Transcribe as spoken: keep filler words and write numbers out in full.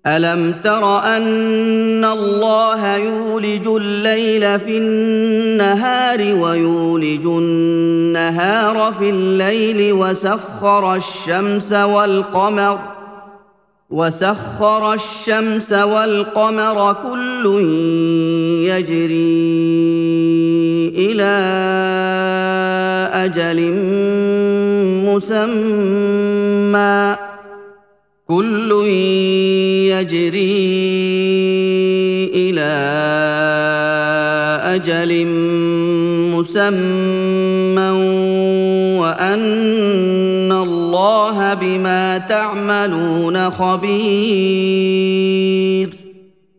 ألم تر أن الله يولج الليل في النهار ويولج النهار في الليل وسخر الشمس والقمر وسخر الشمس والقمر كل يجري إلى أجل مسمى كل يجري إلى أجل مسمى وأن الله بما تعملون خبير